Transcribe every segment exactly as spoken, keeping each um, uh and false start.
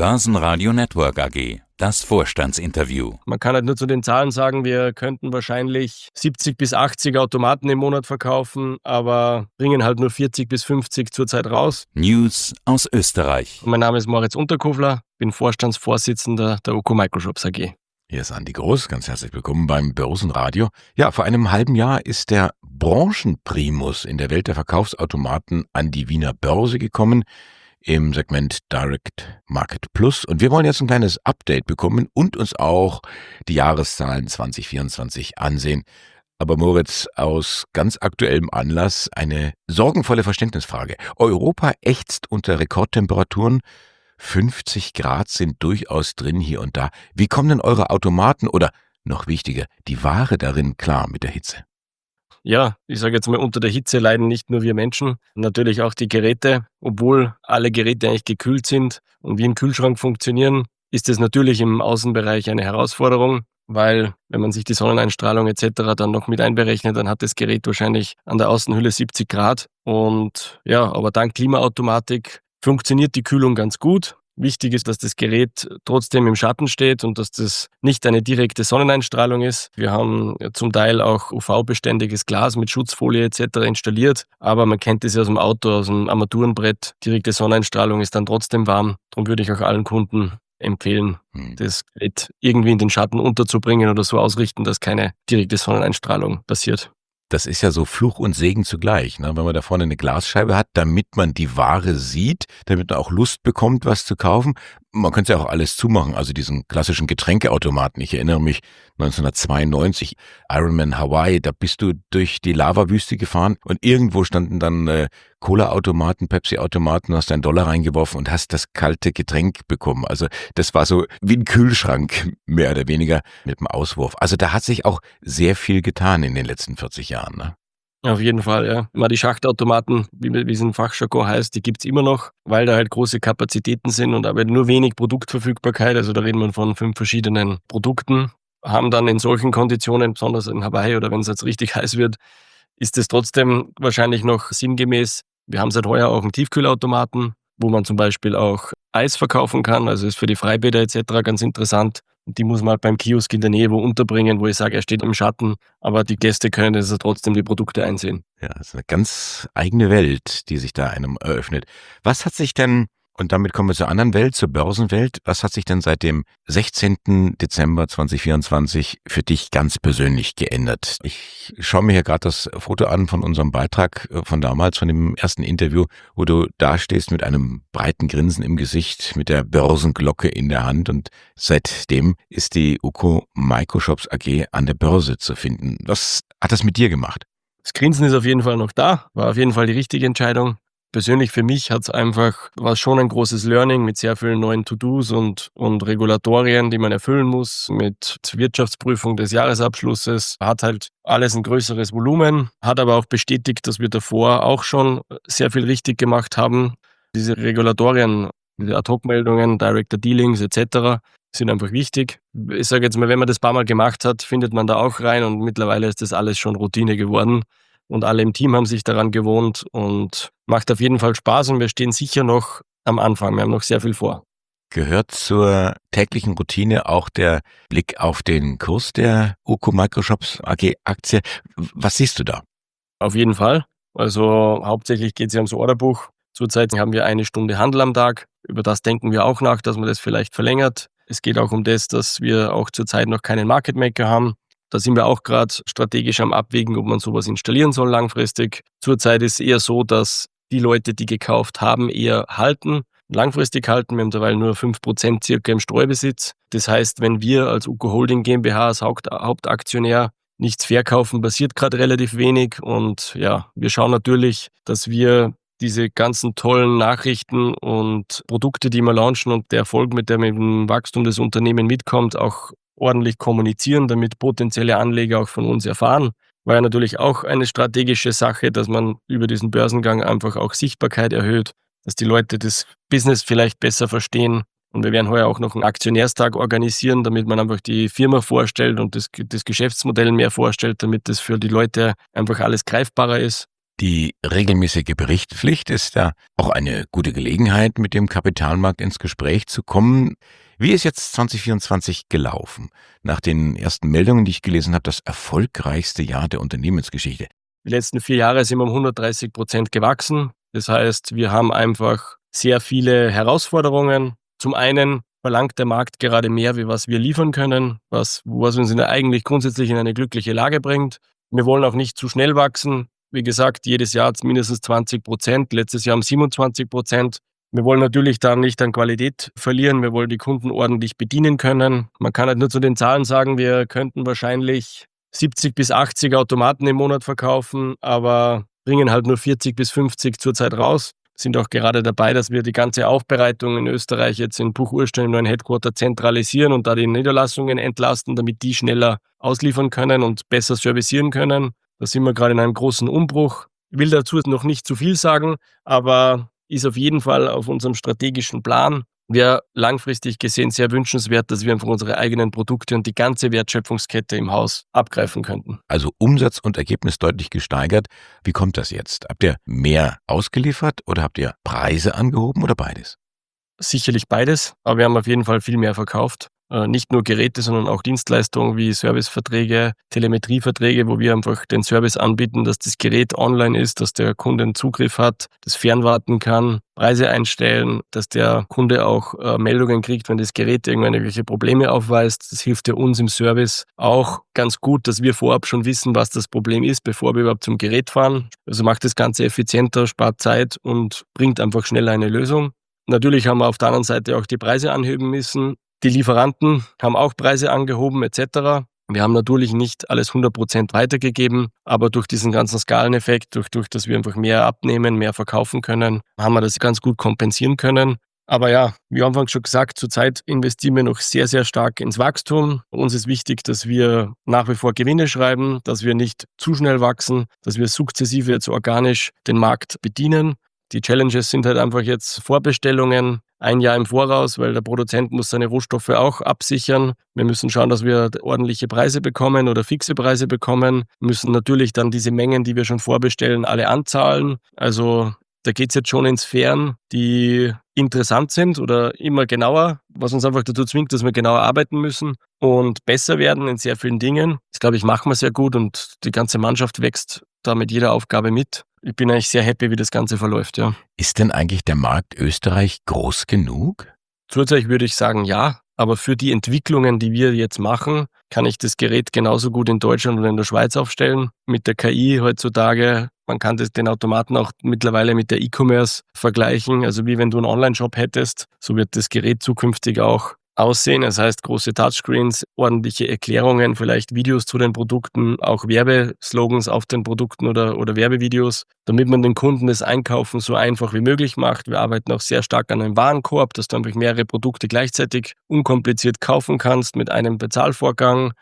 Börsenradio Network A G, das Vorstandsinterview. Man kann halt nur zu den Zahlen sagen, wir könnten wahrscheinlich siebzig bis achtzig Automaten im Monat verkaufen, aber bringen halt nur vierzig bis fünfzig zurzeit raus. News aus Österreich. Mein Name ist Moritz Unterkofler, bin Vorstandsvorsitzender der Uco Microshops A G. Hier ist Andi Groß, ganz herzlich willkommen beim Börsenradio. Ja, vor einem halben Jahr ist der Branchenprimus in der Welt der Verkaufsautomaten an die Wiener Börse gekommen, im Segment Direct Market Plus. Und wir wollen jetzt ein kleines Update bekommen und uns auch die Jahreszahlen zwanzig vierundzwanzig ansehen. Aber Moritz, aus ganz aktuellem Anlass eine sorgenvolle Verständnisfrage. Europa ächzt unter Rekordtemperaturen. fünfzig Grad sind durchaus drin hier und da. Wie kommen denn eure Automaten oder, noch wichtiger, die Ware darin klar mit der Hitze? Ja, ich sage jetzt mal, unter der Hitze leiden nicht nur wir Menschen, natürlich auch die Geräte. Obwohl alle Geräte eigentlich gekühlt sind und wie ein Kühlschrank funktionieren, ist es natürlich im Außenbereich eine Herausforderung, weil wenn man sich die Sonneneinstrahlung et cetera dann noch mit einberechnet, dann hat das Gerät wahrscheinlich an der Außenhülle siebzig Grad. Und ja, aber dank Klimaautomatik funktioniert die Kühlung ganz gut. Wichtig ist, dass das Gerät trotzdem im Schatten steht und dass das nicht eine direkte Sonneneinstrahlung ist. Wir haben zum Teil auch U V-beständiges Glas mit Schutzfolie et cetera installiert, aber man kennt das ja aus dem Auto, aus dem Armaturenbrett. Direkte Sonneneinstrahlung ist dann trotzdem warm. Darum würde ich auch allen Kunden empfehlen, hm. das Gerät irgendwie in den Schatten unterzubringen oder so ausrichten, dass keine direkte Sonneneinstrahlung passiert. Das ist ja so Fluch und Segen zugleich, ne? Wenn man da vorne eine Glasscheibe hat, damit man die Ware sieht, damit man auch Lust bekommt, was zu kaufen. Man könnte ja auch alles zumachen, also diesen klassischen Getränkeautomaten. Ich erinnere mich neunzehnhundertzweiundneunzig, Ironman Hawaii, da bist du durch die Lavawüste gefahren und irgendwo standen dann äh, Cola-Automaten, Pepsi-Automaten, hast deinen Dollar reingeworfen und hast das kalte Getränk bekommen. Also das war so wie ein Kühlschrank, mehr oder weniger, mit dem Auswurf. Also da hat sich auch sehr viel getan in den letzten vierzig Jahren, ne? Auf jeden Fall, ja. Mal die Schachtautomaten, wie, wie es in Fachjargon heißt, die gibt's immer noch, weil da halt große Kapazitäten sind und aber nur wenig Produktverfügbarkeit. Also da reden wir von fünf verschiedenen Produkten. Haben dann in solchen Konditionen, besonders in Hawaii oder wenn es jetzt richtig heiß wird, ist es trotzdem wahrscheinlich noch sinngemäß. Wir haben seit heuer auch einen Tiefkühlautomaten, wo man zum Beispiel auch Eis verkaufen kann. Also ist für die Freibäder et cetera ganz interessant. Und die muss man halt beim Kiosk in der Nähe wo unterbringen, wo ich sage, er steht im Schatten, aber die Gäste können also trotzdem die Produkte einsehen. Ja, das ist eine ganz eigene Welt, die sich da einem eröffnet. Was hat sich denn, und damit kommen wir zur anderen Welt, zur Börsenwelt, was hat sich denn seit dem sechzehnten Dezember zweitausendvierundzwanzig für dich ganz persönlich geändert? Ich schaue mir hier gerade das Foto an von unserem Beitrag von damals, von dem ersten Interview, wo du dastehst mit einem breiten Grinsen im Gesicht, mit der Börsenglocke in der Hand, und seitdem ist die Uco Microshops A G an der Börse zu finden. Was hat das mit dir gemacht? Das Grinsen ist auf jeden Fall noch da, war auf jeden Fall die richtige Entscheidung. Persönlich für mich hat's einfach, war schon ein großes Learning mit sehr vielen neuen To-Dos und, und Regulatorien, die man erfüllen muss, mit Wirtschaftsprüfung des Jahresabschlusses. Hat halt alles ein größeres Volumen, hat aber auch bestätigt, dass wir davor auch schon sehr viel richtig gemacht haben. Diese Regulatorien, diese Ad-Hoc-Meldungen, Director Dealings et cetera sind einfach wichtig. Ich sage jetzt mal, wenn man das ein paar Mal gemacht hat, findet man da auch rein und mittlerweile ist das alles schon Routine geworden. Und alle im Team haben sich daran gewohnt und macht auf jeden Fall Spaß und wir stehen sicher noch am Anfang. Wir haben noch sehr viel vor. Gehört zur täglichen Routine auch der Blick auf den Kurs der Uco Microshops A G Aktie. Was siehst du da? Auf jeden Fall. Also hauptsächlich geht es ja ums Orderbuch. Zurzeit haben wir eine Stunde Handel am Tag. Über das denken wir auch nach, dass man das vielleicht verlängert. Es geht auch um das, dass wir auch zurzeit noch keinen Market Maker haben. Da sind wir auch gerade strategisch am Abwägen, ob man sowas installieren soll langfristig. Zurzeit ist es eher so, dass die Leute, die gekauft haben, eher halten, langfristig halten. Wir haben derweil nur fünf Prozent circa im Streubesitz. Das heißt, wenn wir als Uco Holding GmbH als Haupt- Hauptaktionär nichts verkaufen, passiert gerade relativ wenig. Und ja, wir schauen natürlich, dass wir diese ganzen tollen Nachrichten und Produkte, die wir launchen und der Erfolg, mit dem im Wachstum des Unternehmens mitkommt, auch ordentlich kommunizieren, damit potenzielle Anleger auch von uns erfahren. War ja natürlich auch eine strategische Sache, dass man über diesen Börsengang einfach auch Sichtbarkeit erhöht, dass die Leute das Business vielleicht besser verstehen. Und wir werden heuer auch noch einen Aktionärstag organisieren, damit man einfach die Firma vorstellt und das, das Geschäftsmodell mehr vorstellt, damit das für die Leute einfach alles greifbarer ist. Die regelmäßige Berichtspflicht ist ja auch eine gute Gelegenheit, mit dem Kapitalmarkt ins Gespräch zu kommen. Wie ist jetzt zwanzig vierundzwanzig gelaufen? Nach den ersten Meldungen, die ich gelesen habe, das erfolgreichste Jahr der Unternehmensgeschichte. Die letzten vier Jahre sind wir um hundertdreißig Prozent gewachsen. Das heißt, wir haben einfach sehr viele Herausforderungen. Zum einen verlangt der Markt gerade mehr, wie was wir liefern können, was, was uns in der eigentlich grundsätzlich in eine glückliche Lage bringt. Wir wollen auch nicht zu schnell wachsen. Wie gesagt, jedes Jahr mindestens zwanzig Prozent, letztes Jahr um siebenundzwanzig Prozent. Wir wollen natürlich dann nicht an Qualität verlieren, wir wollen die Kunden ordentlich bedienen können. Man kann halt nur zu den Zahlen sagen, wir könnten wahrscheinlich siebzig bis achtzig Automaten im Monat verkaufen, aber bringen halt nur vierzig bis fünfzig zurzeit raus. Sind auch gerade dabei, dass wir die ganze Aufbereitung in Österreich jetzt in Buchurstein im neuen Headquarter zentralisieren und da die Niederlassungen entlasten, damit die schneller ausliefern können und besser servicieren können. Da sind wir gerade in einem großen Umbruch. Ich will dazu noch nicht zu viel sagen, aber ist auf jeden Fall auf unserem strategischen Plan. Wäre langfristig gesehen sehr wünschenswert, dass wir einfach unsere eigenen Produkte und die ganze Wertschöpfungskette im Haus abgreifen könnten. Also Umsatz und Ergebnis deutlich gesteigert. Wie kommt das jetzt? Habt ihr mehr ausgeliefert oder habt ihr Preise angehoben oder beides? Sicherlich beides, aber wir haben auf jeden Fall viel mehr verkauft. Nicht nur Geräte, sondern auch Dienstleistungen wie Serviceverträge, Telemetrieverträge, wo wir einfach den Service anbieten, dass das Gerät online ist, dass der Kunde einen Zugriff hat, das fernwarten kann, Preise einstellen, dass der Kunde auch äh, Meldungen kriegt, wenn das Gerät irgendwelche Probleme aufweist. Das hilft ja uns im Service auch ganz gut, dass wir vorab schon wissen, was das Problem ist, bevor wir überhaupt zum Gerät fahren. Also macht das Ganze effizienter, spart Zeit und bringt einfach schneller eine Lösung. Natürlich haben wir auf der anderen Seite auch die Preise anheben müssen. Die Lieferanten haben auch Preise angehoben et cetera. Wir haben natürlich nicht alles hundert Prozent weitergegeben, aber durch diesen ganzen Skaleneffekt, durch, durch dass wir einfach mehr abnehmen, mehr verkaufen können, haben wir das ganz gut kompensieren können. Aber ja, wie anfangs schon gesagt, zurzeit investieren wir noch sehr, sehr stark ins Wachstum. Uns ist wichtig, dass wir nach wie vor Gewinne schreiben, dass wir nicht zu schnell wachsen, dass wir sukzessive jetzt organisch den Markt bedienen. Die Challenges sind halt einfach jetzt Vorbestellungen, ein Jahr im Voraus, weil der Produzent muss seine Rohstoffe auch absichern. Wir müssen schauen, dass wir ordentliche Preise bekommen oder fixe Preise bekommen. Wir müssen natürlich dann diese Mengen, die wir schon vorbestellen, alle anzahlen. Also da geht es jetzt schon in Sphären, die interessant sind oder immer genauer, was uns einfach dazu zwingt, dass wir genauer arbeiten müssen und besser werden in sehr vielen Dingen. Das, glaube ich, machen wir sehr gut und die ganze Mannschaft wächst da mit jeder Aufgabe mit. Ich bin eigentlich sehr happy, wie das Ganze verläuft, ja. Ist denn eigentlich der Markt Österreich groß genug? Zurzeit würde ich sagen, ja. Aber für die Entwicklungen, die wir jetzt machen, kann ich das Gerät genauso gut in Deutschland oder in der Schweiz aufstellen. Mit der K I heutzutage, man kann das, den Automaten auch mittlerweile mit der E-Commerce vergleichen. Also wie wenn du einen Online-Shop hättest, so wird das Gerät zukünftig auch aussehen. Das heißt, große Touchscreens, ordentliche Erklärungen, vielleicht Videos zu den Produkten, auch Werbeslogans auf den Produkten oder, oder Werbevideos, damit man den Kunden das Einkaufen so einfach wie möglich macht. Wir arbeiten auch sehr stark an einem Warenkorb, dass du einfach mehrere Produkte gleichzeitig unkompliziert kaufen kannst mit einem Bezahlvorgang.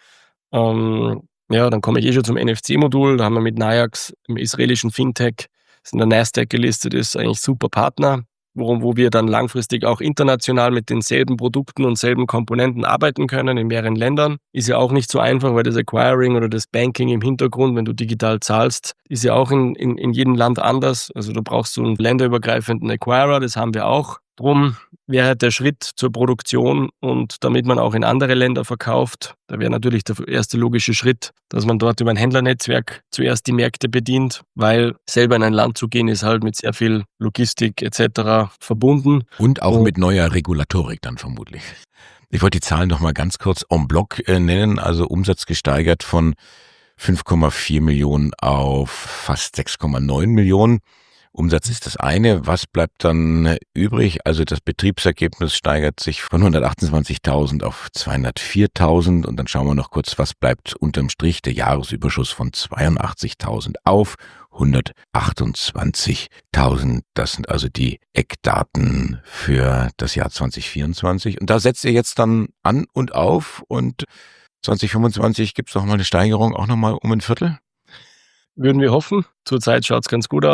Ähm, ja, dann komme ich eh schon zum N F C-Modul. Da haben wir mit Nayax, im israelischen Fintech, das in der Nasdaq gelistet ist, eigentlich super Partner, worum, wo wir dann langfristig auch international mit denselben Produkten und selben Komponenten arbeiten können in mehreren Ländern. Ist ja auch nicht so einfach, weil das Acquiring oder das Banking im Hintergrund, wenn du digital zahlst, ist ja auch in, in, in jedem Land anders. Also du brauchst so einen länderübergreifenden Acquirer, das haben wir auch. Drum wäre der Schritt zur Produktion und damit man auch in andere Länder verkauft, da wäre natürlich der erste logische Schritt, dass man dort über ein Händlernetzwerk zuerst die Märkte bedient, weil selber in ein Land zu gehen ist halt mit sehr viel Logistik et cetera verbunden. Und auch und mit neuer Regulatorik dann vermutlich. Ich wollte die Zahlen noch mal ganz kurz en bloc äh, nennen, also Umsatz gesteigert von fünf Komma vier Millionen auf fast sechs Komma neun Millionen. Umsatz ist das eine. Was bleibt dann übrig? Also das Betriebsergebnis steigert sich von hundertachtundzwanzigtausend auf zweihundertviertausend und dann schauen wir noch kurz, was bleibt unterm Strich. Der Jahresüberschuss von zweiundachtzigtausend auf hundertachtundzwanzigtausend. Das sind also die Eckdaten für das Jahr zwanzig vierundzwanzig. Und da setzt ihr jetzt dann an und auf und zwanzig fünfundzwanzig gibt es noch mal eine Steigerung, auch noch mal um ein Viertel? Würden wir hoffen. Zurzeit schaut es ganz gut aus.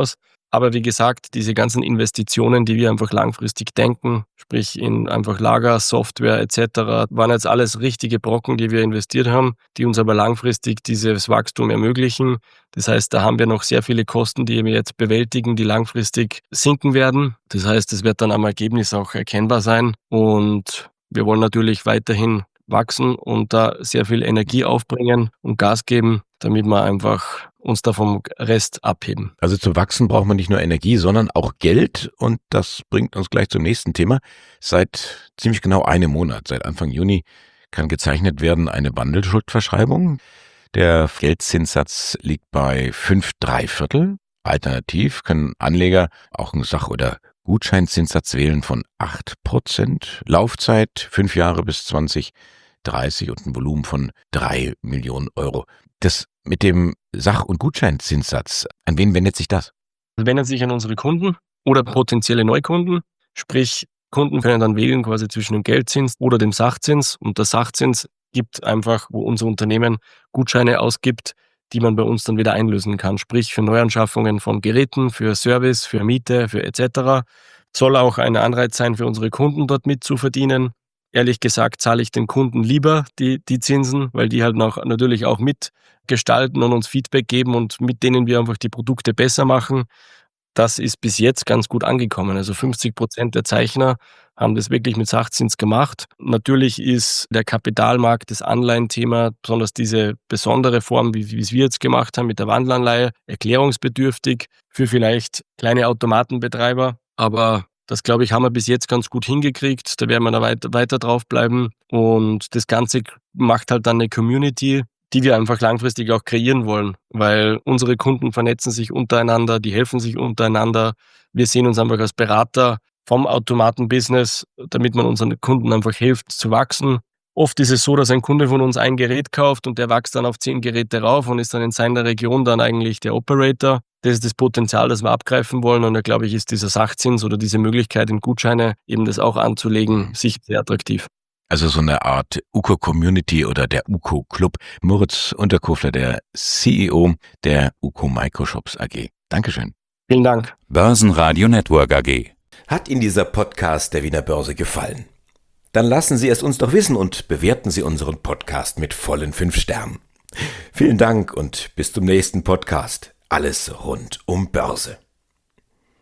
Aber wie gesagt, diese ganzen Investitionen, die wir einfach langfristig denken, sprich in einfach Lager, Software et cetera, waren jetzt alles richtige Brocken, die wir investiert haben, die uns aber langfristig dieses Wachstum ermöglichen. Das heißt, da haben wir noch sehr viele Kosten, die wir jetzt bewältigen, die langfristig sinken werden. Das heißt, es wird dann am Ergebnis auch erkennbar sein. Und wir wollen natürlich weiterhin wachsen und da sehr viel Energie aufbringen und Gas geben, damit wir einfach uns da vom Rest abheben. Also zum Wachsen braucht man nicht nur Energie, sondern auch Geld. Und das bringt uns gleich zum nächsten Thema. Seit ziemlich genau einem Monat, seit Anfang Juni, kann gezeichnet werden eine Wandelschuldverschreibung. Der Geldzinssatz liegt bei fünf drei Viertel. Alternativ können Anleger auch einen Sach- oder Gutscheinzinssatz wählen von acht Prozent. Laufzeit fünf Jahre bis zwanzig dreißig und ein Volumen von drei Millionen Euro. Das mit dem Sach- und Gutscheinzinssatz, an wen wendet sich das? Das wendet sich an unsere Kunden oder potenzielle Neukunden. Sprich, Kunden können dann wählen quasi zwischen dem Geldzins oder dem Sachzins. Und der Sachzins gibt einfach, wo unser Unternehmen Gutscheine ausgibt, die man bei uns dann wieder einlösen kann. Sprich, für Neuanschaffungen von Geräten, für Service, für Miete, für et cetera. Soll auch ein Anreiz sein für unsere Kunden, dort mitzuverdienen. Ehrlich gesagt zahle ich den Kunden lieber die, die Zinsen, weil die halt noch, natürlich auch mitgestalten und uns Feedback geben und mit denen wir einfach die Produkte besser machen. Das ist bis jetzt ganz gut angekommen. Also fünfzig Prozent der Zeichner haben das wirklich mit Sachzins gemacht. Natürlich ist der Kapitalmarkt, das Anleihenthema, besonders diese besondere Form, wie, wie es wir jetzt gemacht haben mit der Wandelanleihe, erklärungsbedürftig für vielleicht kleine Automatenbetreiber. Aber das, glaube ich, haben wir bis jetzt ganz gut hingekriegt. Da werden wir da weiter, weiter draufbleiben. Und das Ganze macht halt dann eine Community, die wir einfach langfristig auch kreieren wollen. Weil unsere Kunden vernetzen sich untereinander, die helfen sich untereinander. Wir sehen uns einfach als Berater vom Automatenbusiness, damit man unseren Kunden einfach hilft zu wachsen. Oft ist es so, dass ein Kunde von uns ein Gerät kauft und der wächst dann auf zehn Geräte rauf und ist dann in seiner Region dann eigentlich der Operator. Das ist das Potenzial, das wir abgreifen wollen. Und da glaube ich, ist dieser Sachzins oder diese Möglichkeit in Gutscheine, eben das auch anzulegen, sicher sehr attraktiv. Also so eine Art U C O-Community oder der U C O-Club. Moritz Unterkofler, der C E O der U C O Microshops A G. Dankeschön. Vielen Dank. Börsenradio Network A G. Hat Ihnen dieser Podcast der Wiener Börse gefallen? Dann lassen Sie es uns doch wissen und bewerten Sie unseren Podcast mit vollen fünf Sternen. Vielen Dank und bis zum nächsten Podcast. Alles rund um Börse.